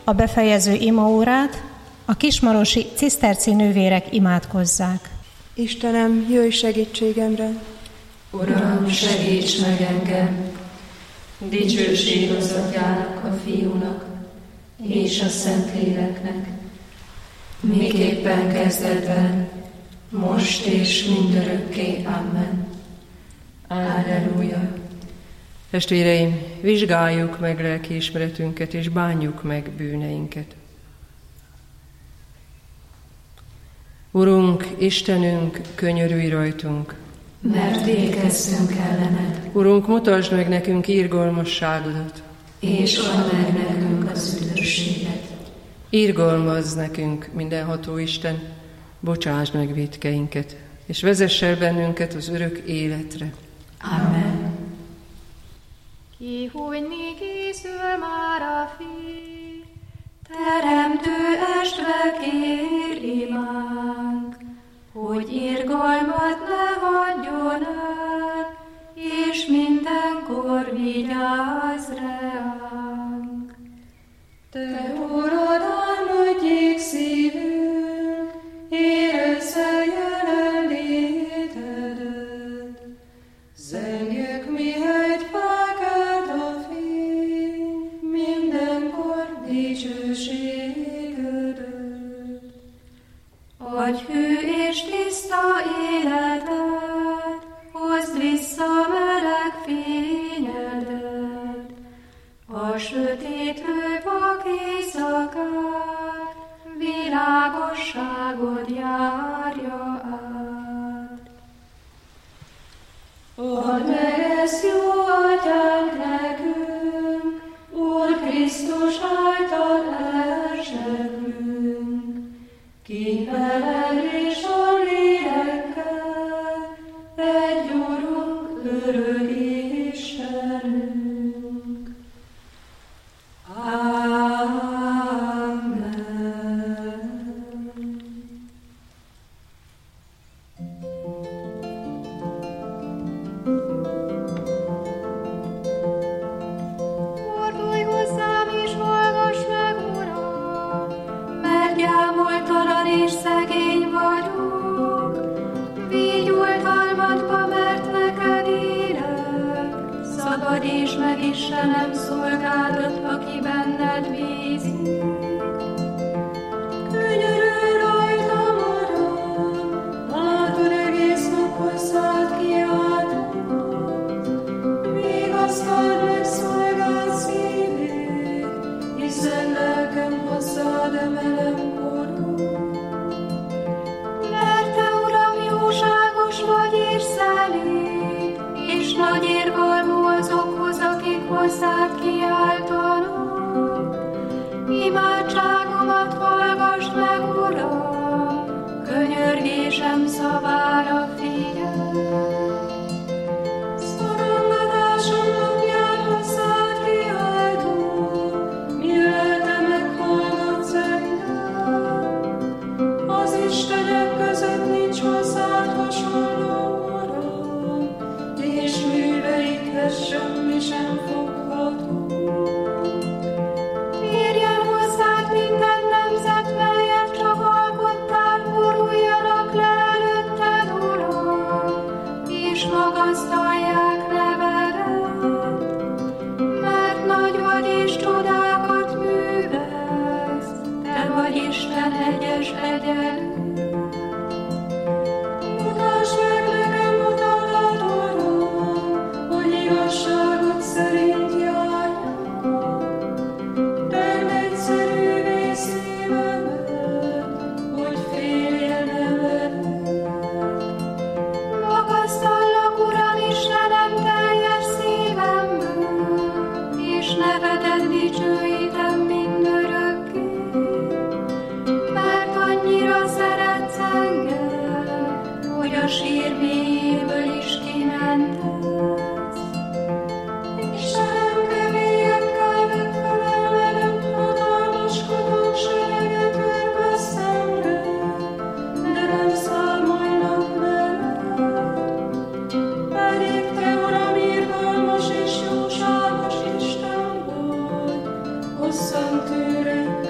a befejező imaórát a kismarosi ciszterci nővérek imádkozzák. Istenem, jöjj segítségemre! Uram, segíts meg engem! Dicsőség az Atyának, a Fiúnak és a Szentléleknek, miképpen kezdetben, most és mindörökké. Amen. Alleluja. Testvéreim, vizsgáljuk meg lelkiismeretünket, és bánjuk meg bűneinket. Urunk, Istenünk, könyörülj rajtunk! Mert végezzünk ellened. Urunk, mutasd meg nekünk irgalmasságodat, és add meg nekünk az üdvösséget. Irgalmazz nekünk, mindenható Isten, bocsásd meg vétkeinket, és vezess el bennünket az örök életre. Amen. Kihújni készül már a fény, Teremtő estve kér imánk, hogy irgalmat ne hagyjon el, és mindenkor vigyázz ránk. Te, Urad, álmodjék szívünk, érezze jelenlétedet. Zengjük, mihelyt felkelt a fény, mindenkor dicsőségedet. Adj hű és tiszta életet, hozd vissza meleg fényedet, a sötét hővak éjszakát, világosságod járja át. Add meg ezt, jó Atyánk, nekünk, Úr Krisztus által elsegünk, ki veled és a lélekkel, egy Urunk, örök Istenünk. Amen. fordulj hozzám és hallgass meg, Uram, Mert gyámoltalan és szegény vagyok, vígyultalmatba, mert neked élek. Szabadíts meg, Istenem, szolgádat, aki benned bízik. Könyörülj rajtam, Uram, látod, egész nap hozzád kiáltok. Vigasztald meg szolgád szívét, hiszen lelkem hozzád emelem korú. Mert te, Uram, jóságos vagy és szelíd, és nagy irgalmú azokhoz, akik hozzád kiáltanak. Imádságomat hallgassd meg, Uram, könyörgésem szavára figyelj. Szorongatásom napján hozzád kiáltok, mire te meghallgatsz engem. Az istenek között nincs hozzád hasonló, Uram, és műveidhez semmi sem fogható. Férjen hozzád minden nemzet, melyet csak alkottál, boruljanak le előtted, Uram, és magasztalják nevedet. Mert nagy vagy és csodákat művelsz, te vagy Isten egyes egyedül. Mutasd meg nekem utadat, Uram, hogy igazságod szerint járjak. Tedd egyszerűvé szívemet, hogy féljen eveled. Magasztallak, Uram, Istenem, teljes szívemből, és nevedet dicsőítem mindörökké. Mert annyira szeretsz engem, hogy a sír mélyéből is kimentesz. Istenem, keményekkel vett fel ellenem, hatalmaskodók sereget ör szemre, de nem számolnak veled. Pedig te, Uram, irgalmas és jóságos Isten vagy, hosszan tűrő,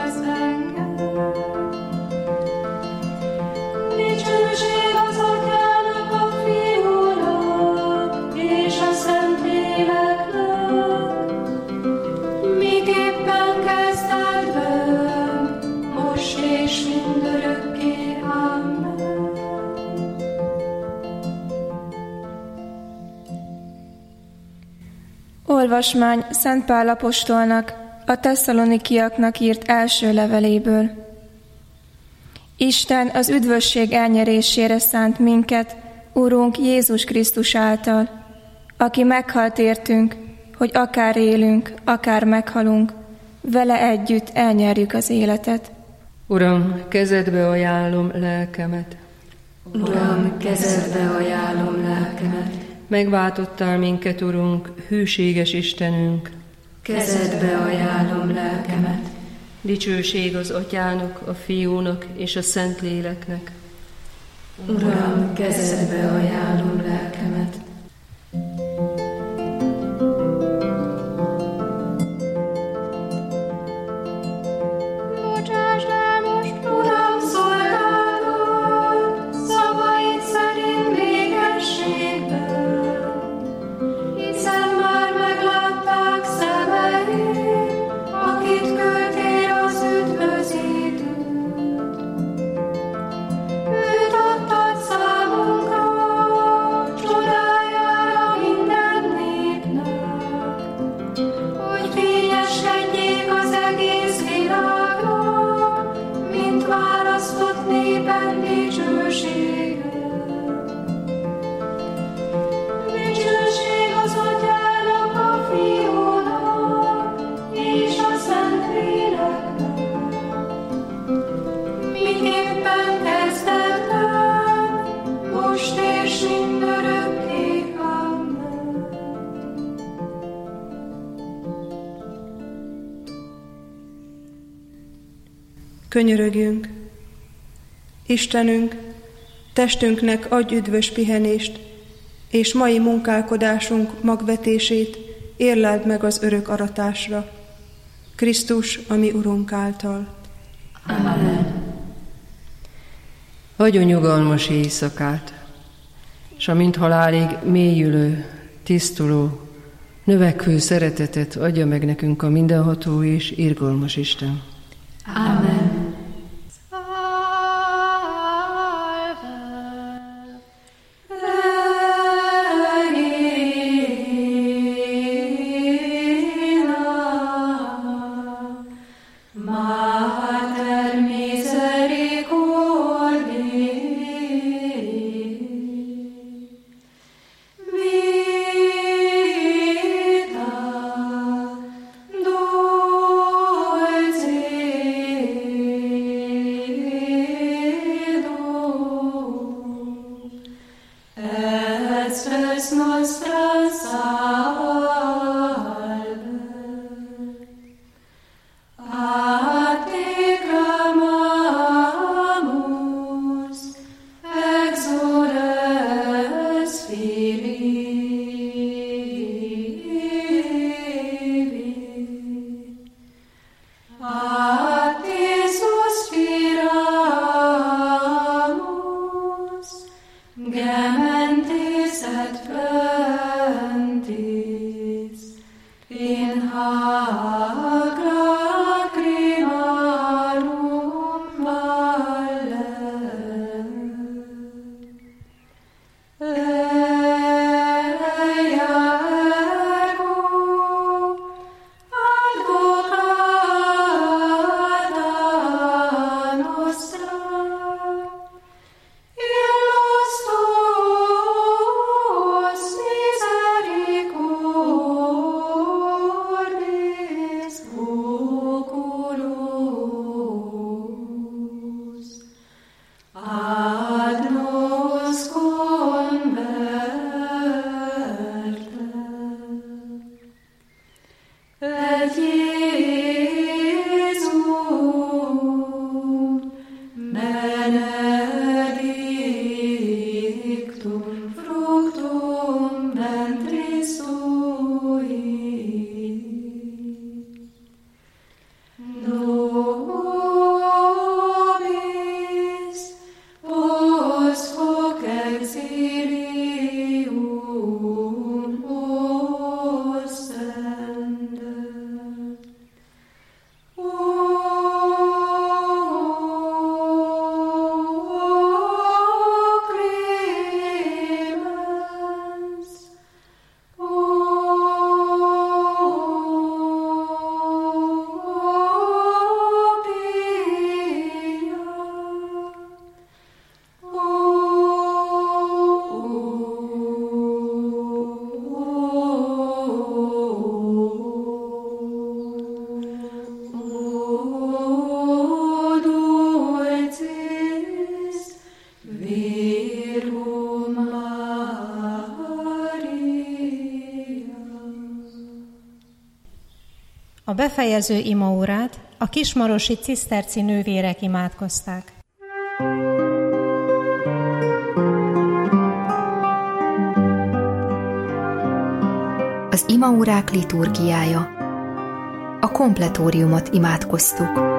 megőrz engem. Dicsőség az Atyának, a Fiúnak és a Szentléleknek, miképpen kezdetben, most és mindörökké. Amen. Olvasmány Szent Pál apostolnak a tesszalonikiaknak írt első leveléből. Isten az üdvösség elnyerésére szánt minket, Urunk Jézus Krisztus által, aki meghalt értünk, hogy akár élünk, akár meghalunk, vele együtt elnyerjük az életet. Uram, kezedbe ajánlom lelkemet. Uram, kezedbe ajánlom lelkemet. Megváltottál minket, Urunk, hűséges Istenünk. Kezedbe ajánlom lelkemet. Dicsőség az Atyának, a Fiúnak és a Szentléleknek. Uram, kezedbe ajánlom lelkemet. Bocsásd el most, Uram, szolgálod, szavaid szerint békességben, hiszen már meglátták szemeid, akit küldtél az üdvözítőt. Őt adtad számunkra, csodájára minden népnek, hogy fényeskedjék az egész világra, mint választott néped dicsősége. Dicsőség az Atyának, a Fiúnak és a Szentléleknek, miképpen kezdetben, most és mindörökké. Amen. Könyörögjünk! Istenünk, testünknek adj üdvös pihenést, és mai munkálkodásunk magvetését érleld meg az örök aratásra. Krisztus, a mi Urunk által. Amen. Adjon nyugalmas éjszakát, s amint halálig mélyülő, tisztuló, növekvő szeretetet adja meg nekünk a mindenható és irgalmas Isten. Amen. Vita, dulce befejező imaórát a kismarosi ciszterci nővérek imádkozták. Az imaórák liturgiája. A kompletóriumot imádkoztuk.